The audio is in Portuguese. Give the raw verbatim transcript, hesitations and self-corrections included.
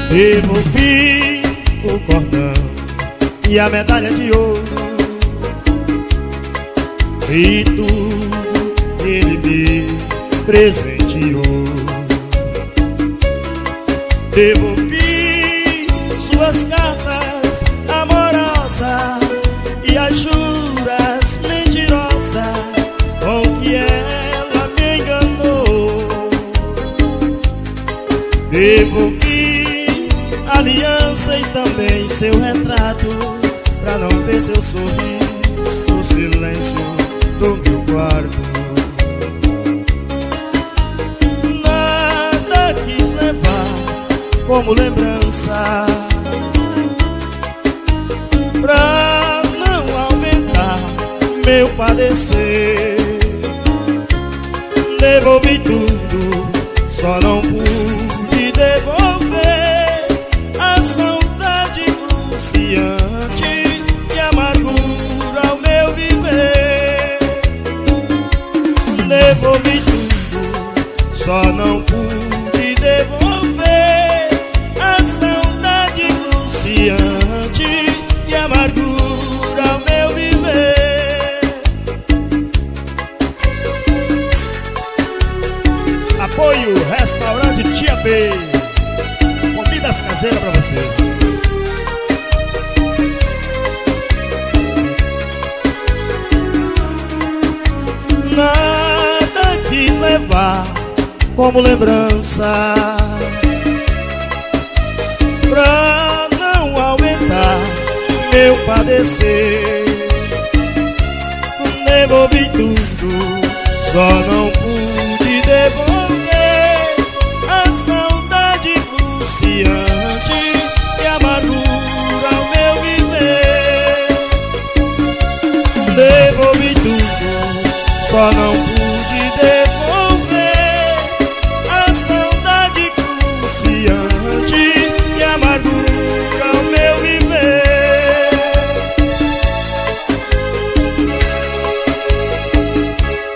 Devolvi o cordão e a medalha de ouro e tudo ele me presenteou. Devolvi suas cartas amorosas e as juras mentirosas com que ela me enganou. Devolvi aliança e também seu retrato, pra não ver seu sorriso no silêncio do meu quarto. Nada quis levar como lembrança, pra não aumentar meu padecer. Devolvi tudo, só não pude devolver a saudade cruciante e amargura ao meu viver. Devolvi tudo, só não pude devolver a saudade cruciante e amargura ao meu viver. Apoio Restaurante Tia B, comidas caseiras pra vocês. Nada quis levar como lembrança, pra não aumentar meu padecer. Devolvi tudo, só não pude devolver a saudade cruciante e amargura ao meu viver. Devolvi tudo, só não pude